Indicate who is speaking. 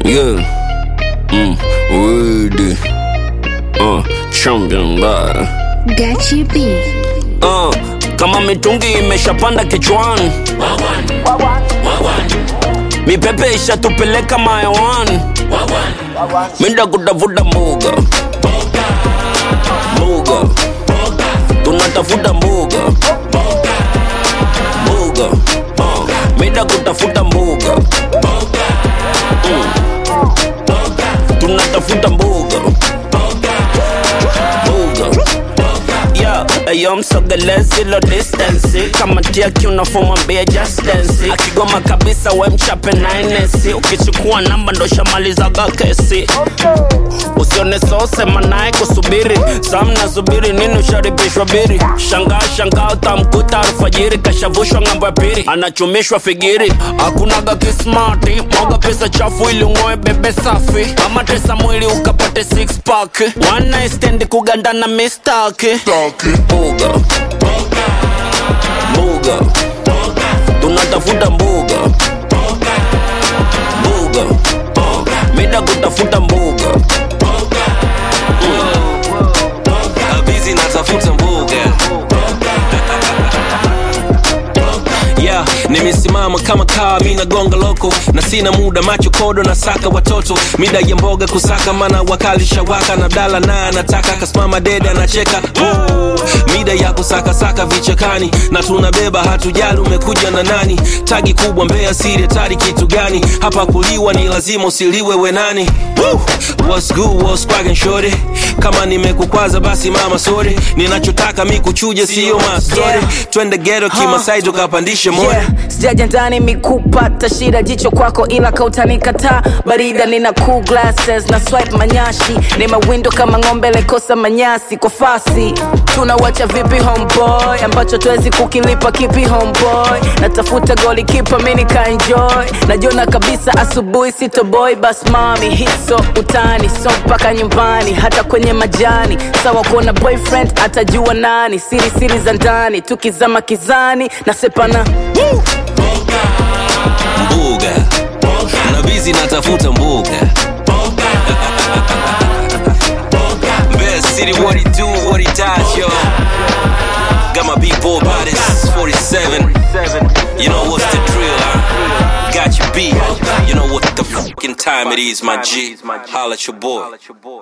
Speaker 1: Yeah. Ready. Champion bar.
Speaker 2: Gachi B.
Speaker 1: Kama mitungi imeshapanda kichwani, mipepe ishatupeleka mayawani, minda kutafuta mbuga, tunatafuta mbuga, minda kutafuta mbuga, tunatafuta mbuga. Yo msogelezi lo distance, kama tia kiunafoma mbia just dance. Akigoma kabisa we mchape na inesi, ukichukua namba ndo shamalizaga kesi. Usione sose manae kusubiri, samna subiri nini usharibishwa biri. Shangaa utamkuta alfajiri, kashavushwa ngambo ya piri, anachumishwa figiri. Hakunaga kismarti, mwaga pesa chafu ili ungoe bebe safi. Mama tesa mwili ukapate six pack, one night stand kuganda na mistaki. Mbuga, tunatafuta mbuga, mida kutafuta mbuga.
Speaker 3: Busy natafuta mbuga. Yeah, nimesimama kama kaa mina gonga loko, na sina muda macho kodo na saka watoto. Mida ya mboga kusaka mana wakali shawaka, na dala na anataka kasimama dede anacheka. Mida ya kusaka saka vichakani, na tunabeba hatujali umekuja na nani. Tagi kubwa Mbeya siri tari kitu gani, hapa kuliwa ni lazima usiliwe we nani. What's good, what's crackin' shorty, kama nimekukwaza basi mama sorry. Ninachotaka mi kuchuje siyo ma story, twende ghetto kimasai tukapandishe mori.
Speaker 4: Sijaja ndani mikupata shida jicho kwako ila kautanikataa. Barida nina cool glasses na swipe manyashi, ni mawindo kama ngombe lekosa manyasi kwa fasi. Tunawacha vipi homeboy, ambacho tuwezi kukilipa kipi homeboy. Natafuta goli kipa mini ka enjoy, najiona kabisa asubuhi sito boy. Bas mami hiso utani, so mpaka nyumbani hata kwenye majani. Sawa kuona boyfriend atajua nani, siri za ndani tukizama kizani na sepana.
Speaker 3: Mbuga, na busy natafuta mbuga. Best city, what he do, what he does, yo. Got my big boy bodies, 47. You know what's the drill, huh? Got your beat. You know what the fucking time it is, my G. Holla at your boy.